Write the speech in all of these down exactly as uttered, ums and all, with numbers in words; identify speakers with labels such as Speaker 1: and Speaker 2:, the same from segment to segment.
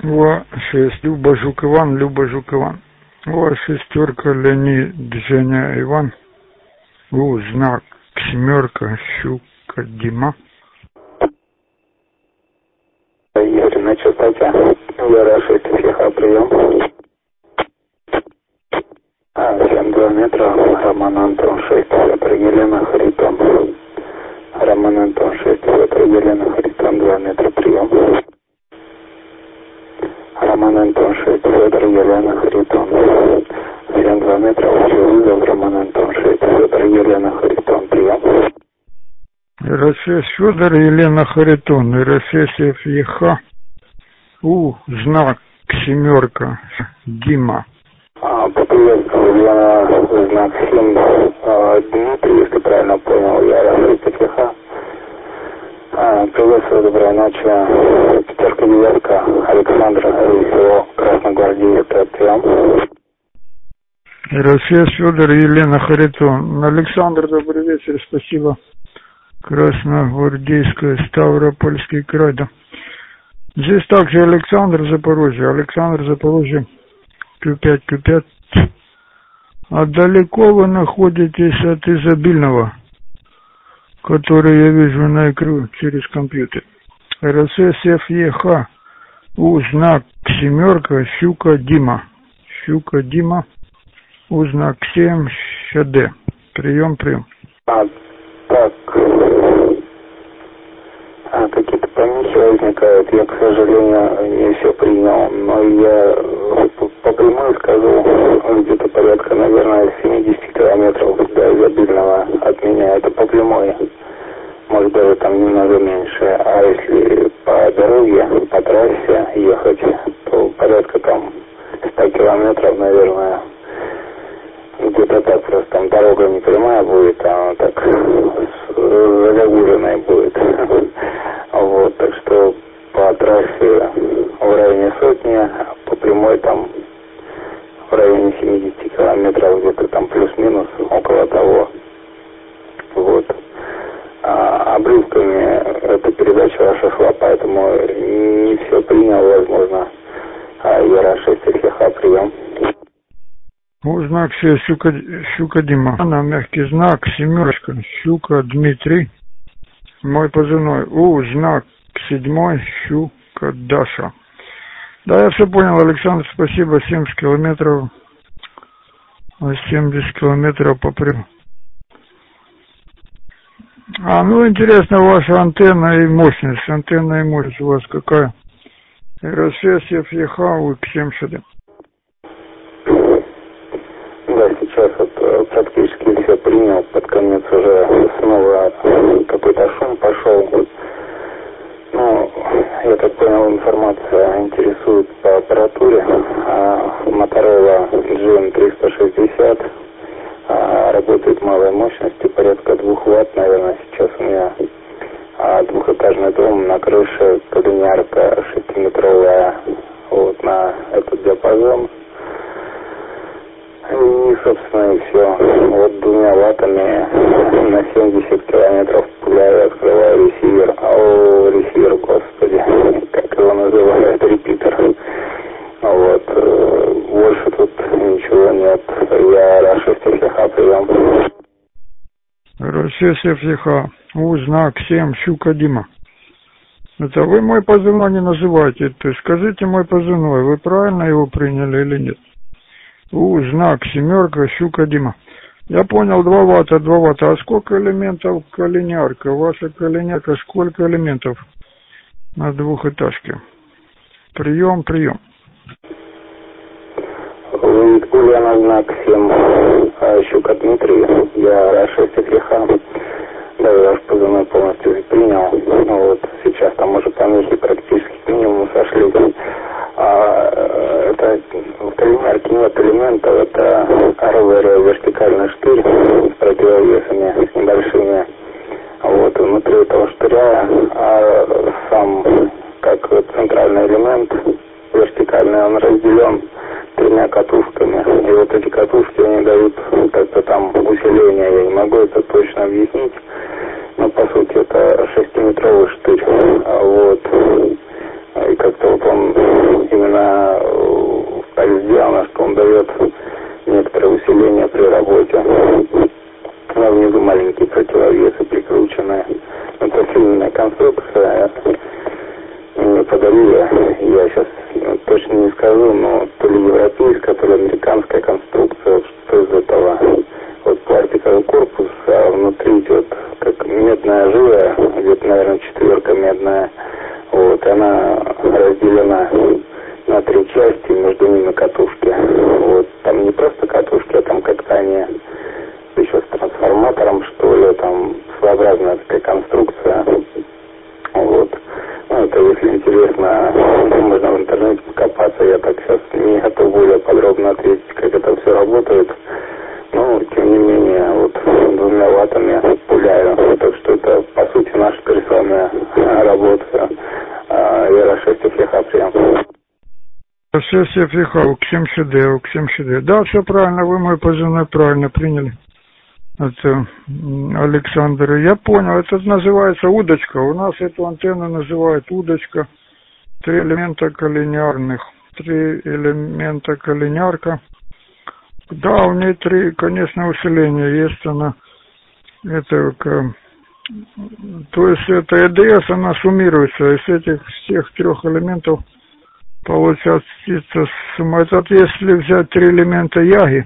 Speaker 1: О, шесть. Люба Жук Иван, Люба Жук Иван. О, шестерка, Леонид, Женя Иван. О, знак, семерка, Щука, Дима.
Speaker 2: Юрий, на частоте. Юра шесть, Фиха, прием. А, семь два метра, Роман Антон шесть, Петр Елена, Харитон. Роман Антон шесть, Петр Елена, Харитон, два метра, прием. Роман Антон шесть, Петр Елена, Харитон. семь два метра, общий вызов, Роман Антон шесть, Петр Елена, Харитон, прием.
Speaker 1: РСС Федор, Елена, Харитон, РСС ФЕХ. У, знак, семерка, Дима.
Speaker 2: А, поприветствую, я знак семь, а, Дмитрий, если правильно понял, я РСС ФЕХ. А, приветствую, доброй ночи. Пятерка, девятка, Александр, РСО, Красногвардейская, прием.
Speaker 1: РСС Федор, Елена, Харитон. Александр, добрый вечер, спасибо. Красногвардейская, Ставропольский край, да. Здесь также Александр, Запорожье. Александр, Запорожье, Q пять, Q пять. А далеко вы находитесь от Изобильного, который я вижу на экране через компьютер. РСС ФЕХ. У, знак, семерка, Щука, Дима. Щука, Дима. У, знак семь, ЩД. Прием, прием.
Speaker 2: А, так, а, какие-то помехи возникают, я, к сожалению, не все принял, но я по, по прямой скажу, где-то порядка, наверное, семьдесят километров до Изобильного от меня, это по прямой, может даже там немного меньше, а если по дороге, по трассе ехать, то порядка там ста километров, наверное. Где-то так, просто там дорога не прямая будет, а она так загогуженная будет. Вот, так что по трассе в районе сотни, а по прямой там в районе семидесяти километров, где-то там плюс-минус, около того. Вот. А обрывками эта передача ваша шла, поэтому не все принял, возможно. А Яра шесть, ФЕХ, прием.
Speaker 1: У, знак шесть, Щука, Щука Дима. На мягкий знак, семерочка, Щука Дмитрий. Мой позывной. У, знак седьмой, Щука Даша. Да, я все понял, Александр, спасибо. семьдесят километров. семьдесят километров по прямой. А, ну, интересно, ваша антенна и мощность. Антенна и мощность у вас какая? РСС ФЕХ, У, семь ШД.
Speaker 2: Да, сейчас вот практически все принял, под конец уже снова какой-то шум пошел. Ну, я так понял, информация интересует по аппаратуре. Motorola джи эм триста шестьдесят, работает малой мощностью, порядка двух ватт, наверное, сейчас у меня. Двухэтажный дом, на крыше коллинярка шестиметровая, вот на этот диапазон. И, собственно, и все. Вот двумя ваттами на семьдесят километров пуляю, открываю ресивер. О, ресивер, господи, как его называют, репитер. Вот. Больше тут ничего нет. Я РСС ФЕХ, прием.
Speaker 1: РСС ФЕХ. У, знак семь, Щука Дима. Это вы мой позывной не называете. То есть скажите мой позывной, вы правильно его приняли или нет? У, знак семерка, Щука Дима. Я понял, два ватта, два ватта. А сколько элементов коллинярка? Ваша коллинярка сколько элементов на двухэтажке? Прием, прием.
Speaker 2: Ульяна, знак семь, Щука Дмитрий. Я РСС ФЕХ. Да, я ваш позывной полностью принял. Ну вот, сейчас там уже помехи практически к минимуму сошли. А, это в коллинярке нет элементов, это ровер, вертикальный штырь с противовесами, с небольшими. Вот, внутри этого штыря, а сам, как центральный элемент, вертикальный, он разделен тремя катушками. И вот эти катушки, они дают как-то там усиление, я не могу это точно объяснить. Но по сути это шестиметровый штырь. Вот. И как-то вот он именно конструкция мне подарили, я сейчас точно не скажу, но то ли европейская, то ли американская конструкция, что из этого. Вот пластиковый корпус, а внутри идет как медная жила, где-то, наверное, четверка медная. Вот, она разделена на три части, между ними катушки. Вот, там не просто катушки, а там как-то они еще с трансформатором, что ли, там своеобразная такая конструкция. Вот. Ну, это, если интересно, можно в интернете покопаться. Я так сейчас не готов более подробно ответить, как это все работает. Ну, тем не менее, вот двумя ваттами пуляю. Так что это, по сути, наша персональная работа. Вера шесть эф е прием.
Speaker 1: шесть эф е уксим ШД, уксим ШД. Да, все правильно, вы мой позывной правильно приняли. Это Александр. Я понял, это называется удочка. У нас эту антенну называют удочка. Три элемента коллинеарных. Три элемента коллинеарка. Да, у нее три, конечно, усиления есть. Она, это, то есть это и ди эс, она суммируется. Из этих всех трех элементов получается сумма. Это если взять три элемента яги,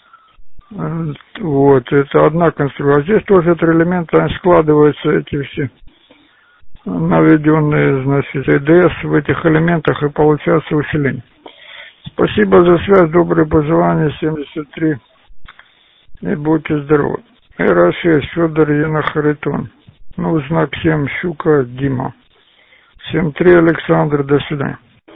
Speaker 1: вот, это одна конструкция. А здесь тоже три элемента, складываются эти все наведенные, значит, и ди эс в этих элементах, и получается усиление. Спасибо за связь, добрые пожелания, семьдесят три, и будьте здоровы. эр шесть, Федор Яна Харитон. Ну, знак семь, Щука, Дима. семь три, Александр, до свидания.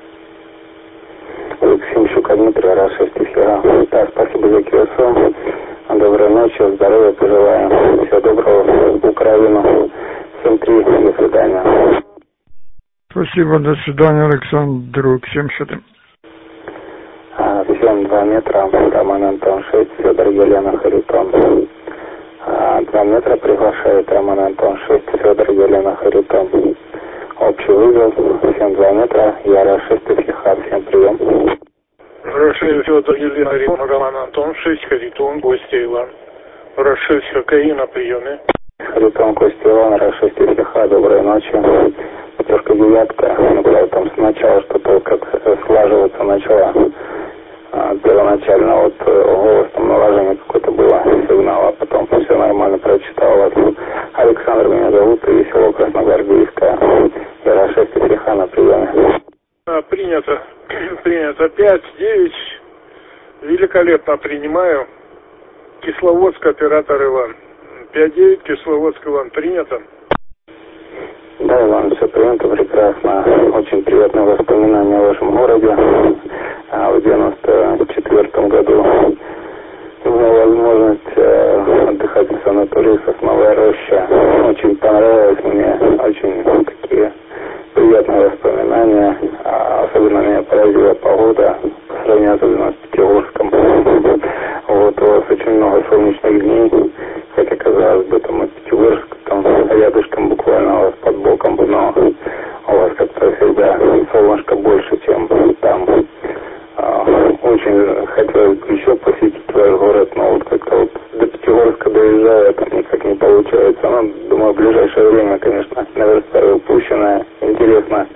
Speaker 2: семь, Щука, Дмитрий, эр шесть, эфира. Да, спасибо за КСО. Доброй ночи, здоровья пожелаем. Всего доброго, Украину. семь три, до свидания.
Speaker 1: Спасибо, до свидания, Александр, семь четыре.
Speaker 2: семь два метра, Роман Антон шесть, Федор Елена Харитон. два метра приглашает Роман Антон шесть, Федор Елена Харитон. Общий вызов, семь два метра, Яра шесть, Эфиха, всем прием.
Speaker 3: Рашель Федор Елена Харитон, Роман Антон шесть, Харитон, Костя Иван. Рашель Хоккей на приеме.
Speaker 2: Харитон, Костя Иван, Ра шесть, Эфиха, доброй ночи. Пятерка девятка, наблюдаю там сначала что-то как слаживаться начала. Первоначально вот голосом налажение какое-то было сигнал, а потом все нормально прочитал вас. Александр меня зовут, и село Красногвардейское. Ра шесть, Эфиха на приеме.
Speaker 3: Принято. Принято. пять девять. Великолепно принимаю. Кисловодск, оператор Иван. пять девять, Кисловодск, Иван. Принято.
Speaker 2: Да, Иван, все принято прекрасно. Очень приятные воспоминания о вашем городе. А в девяносто четвертом году имел возможность э, отдыхать в санатории «Сосновая роща». Очень понравилось мне, очень такие приятные воспоминания. А особенно меня поразила погода по сравнению особенно с Пятигорском. Вот, у вас очень много солнечных дней, хотя, казалось бы, там от Пятигорска, там рядышком буквально у вас под боком, но у вас как-то всегда солнышко больше, чем там. Очень хотелось бы еще посетить ваш город, но вот как-то вот до Пятигорска доезжаю, это никак не получается. Ну, думаю, в ближайшее время, конечно, наверстаю упущенное. Интересно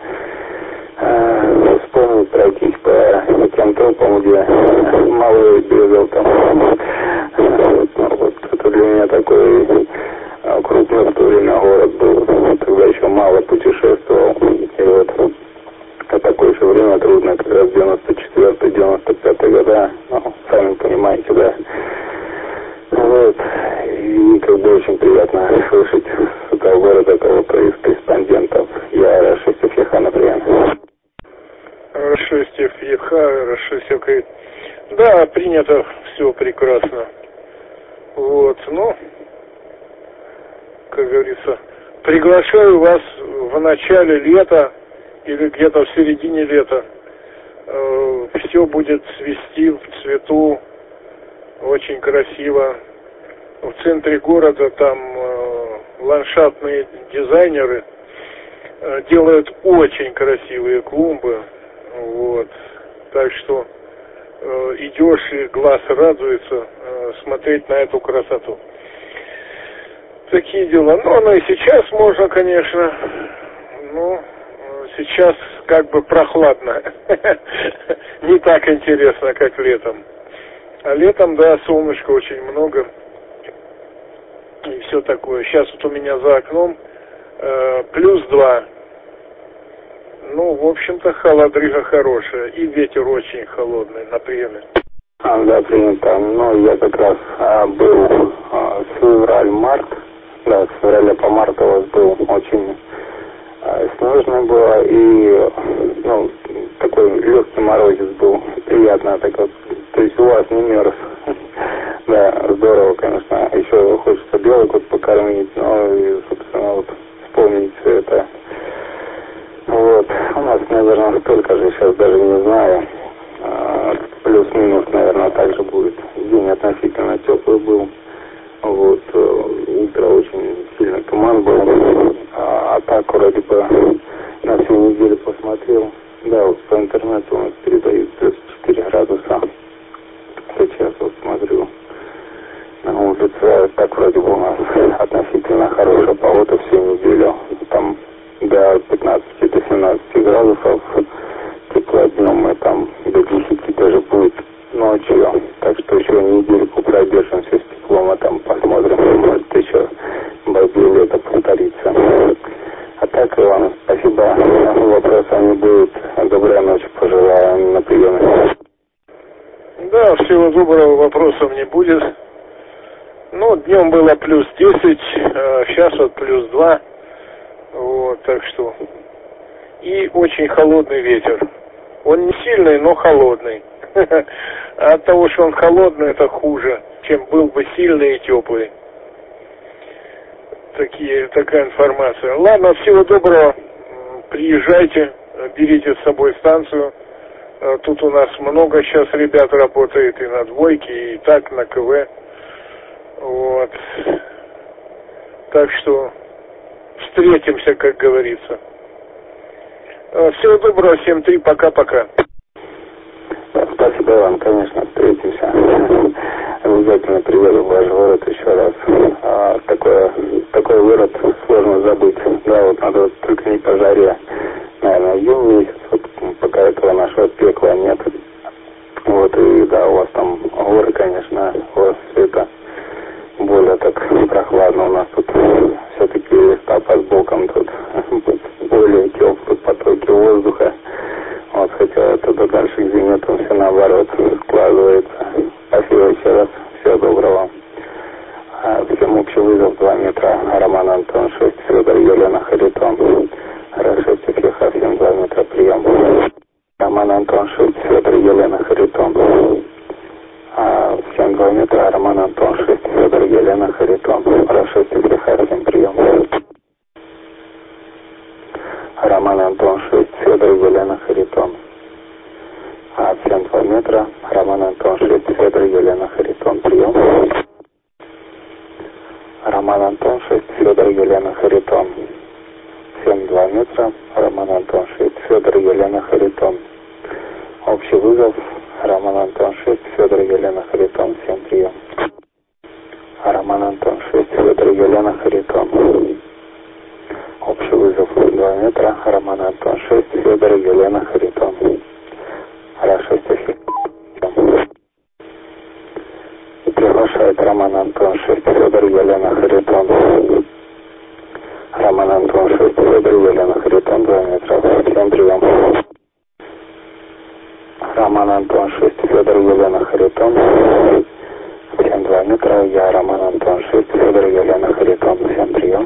Speaker 2: э, вспомнить, пройтись по тем тропам, где малый бегал там. Вот, ну, вот это для меня такой крупный в то время город был. Тогда еще мало путешествовал. И вот а такое же время трудно, как раз девяносто четвёртый девяносто пятый года, ну, сами понимаете, да. Вот, и как бы очень приятно слышать с этого города кого-то из корреспондентов. Я эр шесть Эфиха, например.
Speaker 3: эр шесть Эфиха, эр шесть ОК. Да, принято, все прекрасно. Вот, ну, как говорится, приглашаю вас в начале лета, или где-то в середине лета. Э, все будет цвести в цвету, очень красиво. В центре города там э, ландшафтные дизайнеры э, делают очень красивые клумбы. Вот. Так что э, идешь и глаз радуется э, смотреть на эту красоту. Такие дела. Ну, оно и сейчас можно, конечно. Ну, сейчас как бы прохладно. Не так интересно, как летом. А летом, да, солнышка очень много. И все такое. Сейчас вот у меня за окном э, плюс два. Ну, в общем-то, холодрыга хорошая. И ветер очень холодный на приеме.
Speaker 2: А, да, принято. Ну, я как раз а, был а, с февраль-март. Да, с февраля по март у вас был очень а, снежно было. И, ну, такой легкий морозец был. Приятно. Так вот, то есть у вас не мерз. Да, здорово, конечно. Еще хочется белок вот покормить. Ну, и, собственно, вот вспомнить все это. Вот. У нас, наверное, столько же, сейчас даже не знаю. А, плюс-минус, наверное, также будет. День относительно теплый был. Вот. Утро очень сильно туман был. А, а так, вроде бы, на всю неделю посмотрел. Да, вот по интернету у нас передают плюс четыре градуса. Сейчас вот смотрю. На улице так вроде бы у нас относительно хорошая погода всю неделю. Там до пятнадцати, до семнадцати градусов тепла днем, и там до десяти даже будет ночью. Так что еще недельку продержимся с теплом, а там посмотрим, может еще бабье лето повторится. А так, Иван, спасибо. Вопросов не будет. Доброй ночи пожелаю на приеме.
Speaker 3: Да, всего доброго, вопросов не будет. Ну, днем было плюс десять, а сейчас вот плюс два. Вот, так что. И очень холодный ветер. Он не сильный, но холодный. А от того, что он холодный, это хуже, чем был бы сильный и теплый. Такие, такая информация. Ладно, всего доброго. Приезжайте, берите с собой станцию. Тут у нас много сейчас ребят работает и на двойке, и так на КВ. Вот. Так что встретимся, как говорится. Всего доброго, семь три, пока-пока.
Speaker 2: Спасибо вам, конечно, встретимся. Обязательно приеду в ваш город еще раз. А, такое, такой город сложно забыть. Да, вот надо вот только не по жаре. Наверное, июнь месяц, вот, пока этого нашего пекла нет. Вот, и да, у вас там горы, конечно, у вас все это более так прохладно. У нас тут все-таки листопад боком, тут более теплые потоки воздуха. Вот, хотя туда дальше к зиме там все наоборот складывается. Спасибо еще раз. Всего доброго. Всем общий вызов два метра. Роман Антон шесть, Федор Елена Харитон. шесть Феха, всем два метра, прием. Роман Антон шесть, Федор Елена Харитон. Всем два метра. Роман Антон шесть, Федор Елена Харитон. шесть Феха, всем прием. Роман Антон шесть, Федор Елена Харитон. Всем два метра. Роман Антон шесть, Федор Елена Харитон, прием. Роман Антон шесть, Федор Елена Харитон. Всем два метра. Роман Антон шесть, Федор Елена Харитон. Общий вызов. Роман Антон шесть, Федор Елена Харитон, всем прием. Роман Антон шесть, Федор Елена Харитон. Общий вызов два метра. Роман Антон шесть, Федор Елена Харитон. шесть Приглашает Роман Антон шесть, Федор Елена Харитон. Роман Антон шесть, Федор Елена Харитон, два метра. Всем прием. Роман Антон шесть, Федор Елена Харитон. Всем два метра. Я Роман Антон шесть, Федор Елена Харитон. Всем прием.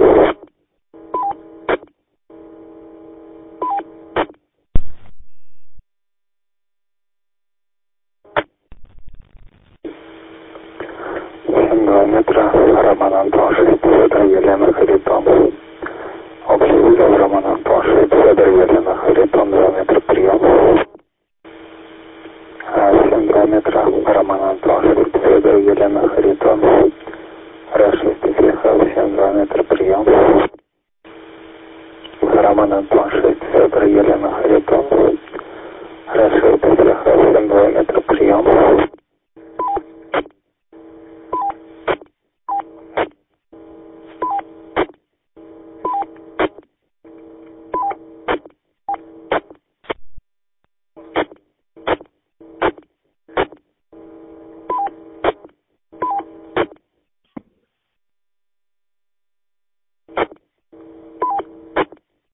Speaker 2: два метра. Роман Антон шесть, Федор Елена Харитон. Общий вызов. Роман Антон шесть, Федор Елена Харитон, два метра, прием. Всем два метра. Роман Антон шесть, Федор Елена Харитон. шесть Феха, всем два метра, прием. Роман Антон шесть, Федор Елена Харитон. шесть Феха, всем два метра, прием.